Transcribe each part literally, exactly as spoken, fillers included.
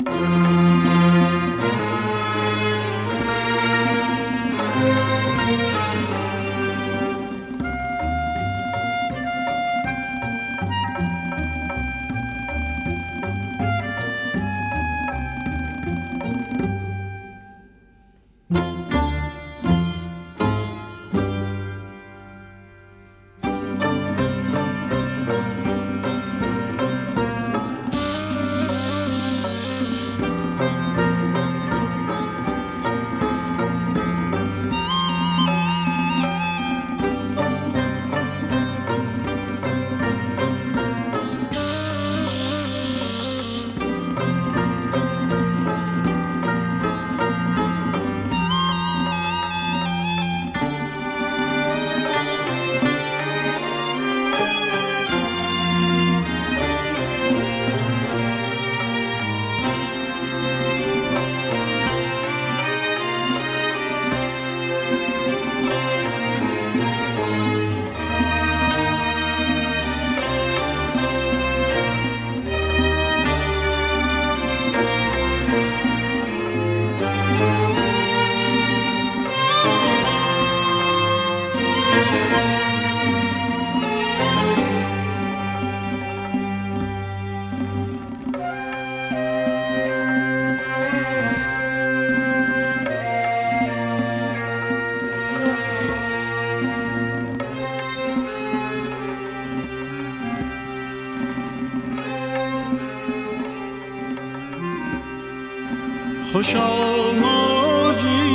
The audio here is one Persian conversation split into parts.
خوش آماجی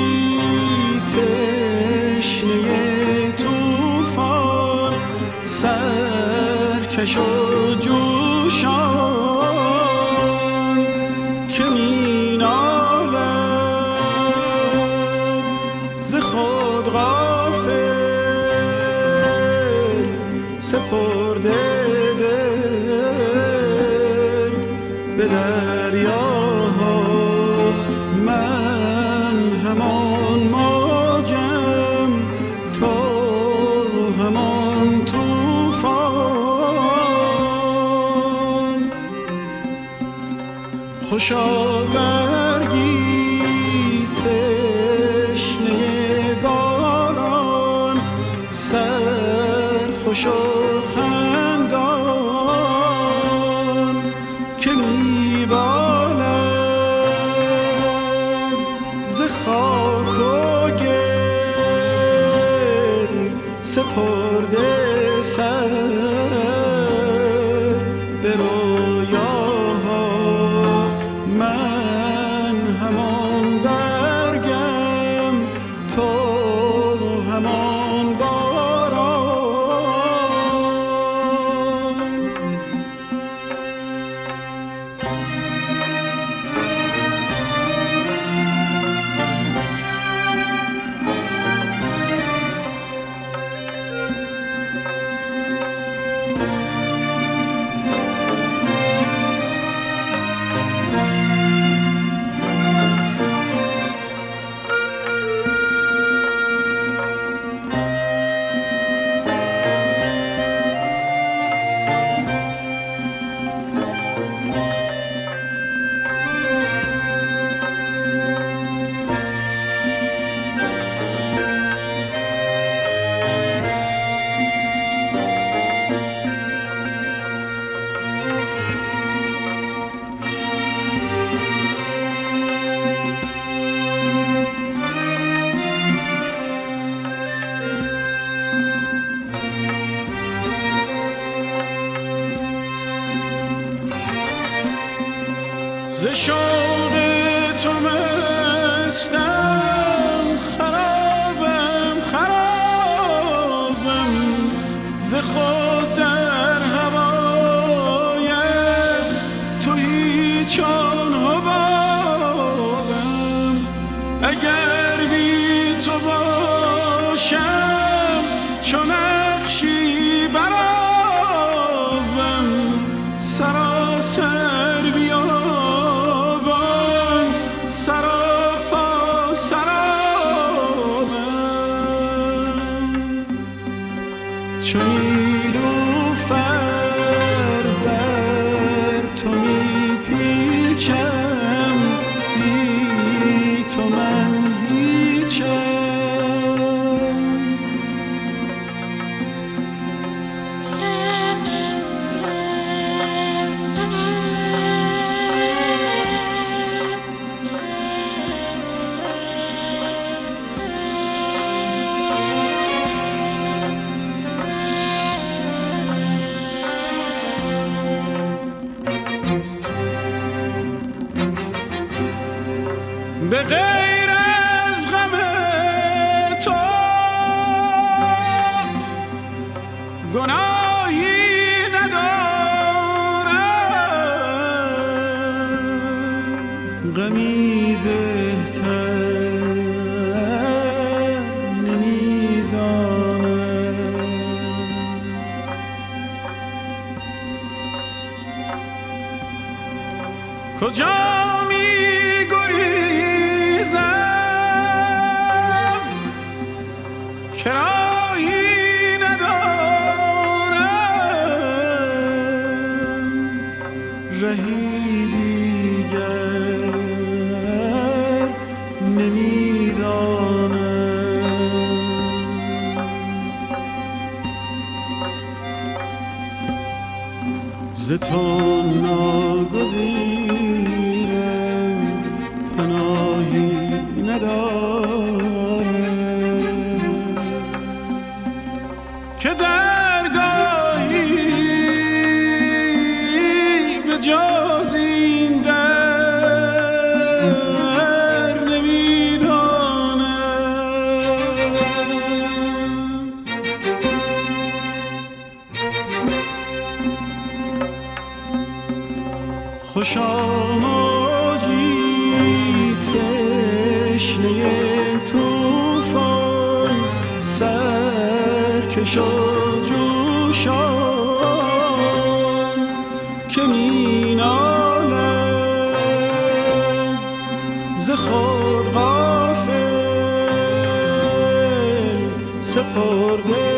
تشنه توفان، سرکش و جوشان که می نالد ز خود غافل، سپرده دل به دریاها. من همان موجم، تو همان طوفان. خوشا برگی تشنه باران، سرخوش و خندان که میبالد ز خاک و گل، سپرده سر به رویاها. من همان برگم، تو همان باران. ز شوق تو مستم، خرابم خرابم ز خود در هوایت. تو هیچ آن حبابم، اگر بی تو باشم چو نقشی برآبم. سراسر بیابان، سراپا سرابم چو نیلوفر بر تو می پیچم. غیر از غم تو گناهی ندارم، غمی بهتر نمیدانم. کجا می گریزم که راهی ندارم، رهی دیگر نمیدانم. ز تو ناگزیرم پناهی ندارم، که درگاهی به جز این در نمیدانم. خوش آماجی تشنه توفان، سرکش و جوشان که می نالد ز خود غافل سپرده